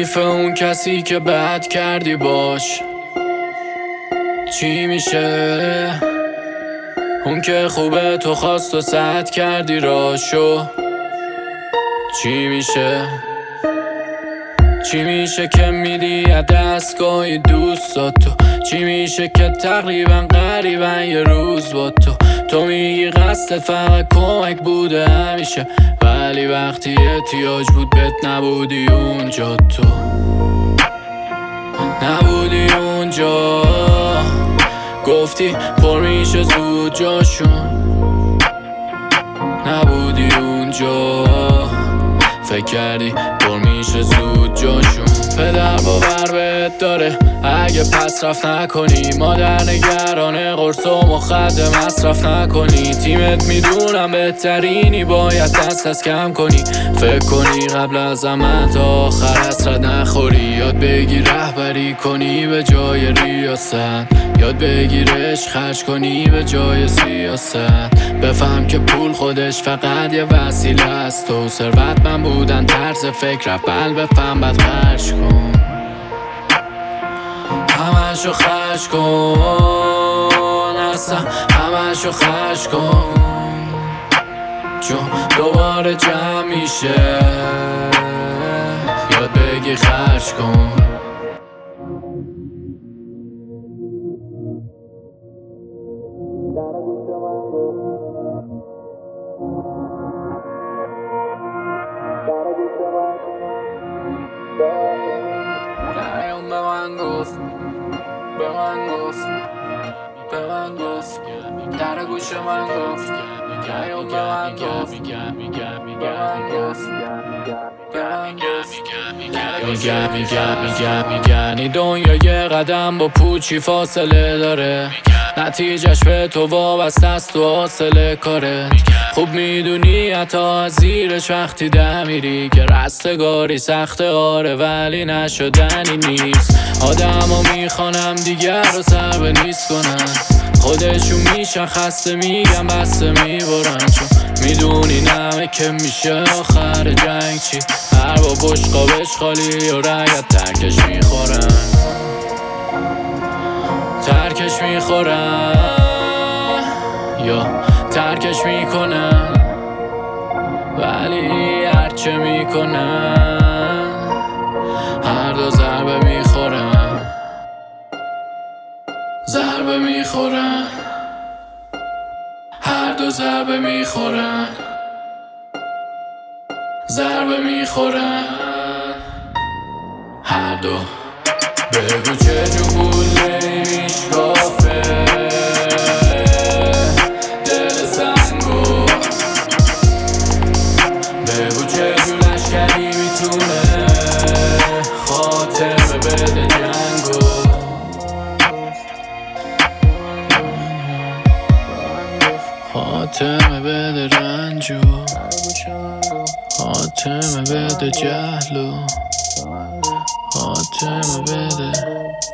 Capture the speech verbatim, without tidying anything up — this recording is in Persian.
حیف اون کسی که بد کردی باش. چی میشه اون که خوبه تو خواست و سد کردی راشو. چی میشه چی میشه که میدی از دستگاهی دوستاتو. چی میشه که تقریبا قریبا یه روز با تو. تو میگی قصدت فقط کمک بوده همیشه، ولی وقتی احتیاج بود بهت نبودی اونجا. تو نبودی اونجا، گفتی پر میشه زود جاشون. نبودی اونجا، فکر کردی پر میشه زود جاشون. پدر باور بهت داره اگه پس رفت نکنی. مادر نگرانه قرص و مخدر مصرف نکنی. تیمت میدونم بهترینی، باید دست از کم کنی. فکر کنی قبل از زمان تا آخر حسرت نخوری. یاد بگیر رهبری کنی به جای ریاست. یاد بگیر عشق خرج کنی به جای سیاست. بفهم که پول خودش فقط یه وسیله است. تو ثروت من بودن طرز فکر بل بفهم بعد خرج کن. همشو خرج کن، اصلا همشو خرج کن، چون دوباره جمع میشه. یاد بگی خرج کن. دریم به من گفت به من گفت به من گفت در گوش من گفت دریم به من گفت به من گفت میگم میگم میگم میگن این دنیا یه قدم با پوچی فاصله داره. نتیجهش به تو وابسته است و حاصل کاره. خوب میدونی حتی از زیرش وقتی ده میری که رستگاری سخته آره ولی نشدنی نیست. آدم ها میخوانم دیگر رو سر به نیست کنن. خودشون میشن خسته میگن بسته میبرن، چون میدونی نمه که میشه آخر جنگ چی. هر با بشقابش خالی و رعیت ترکش میخورن. ترکش میخورن یا ترکش میکنن، ولی هرچه میکنن هر دو ضربه میخورن. ضربه میخورن، هر دو ضربه میخورن. ضربه میخورن هر دو. بگو چجور گله میشکافه دل سنگو. بگو چجور لشکری میتونه خاتمه بده جنگو. خاتمه بده رنجو، خاتمه بده جهلو، خاتمه بده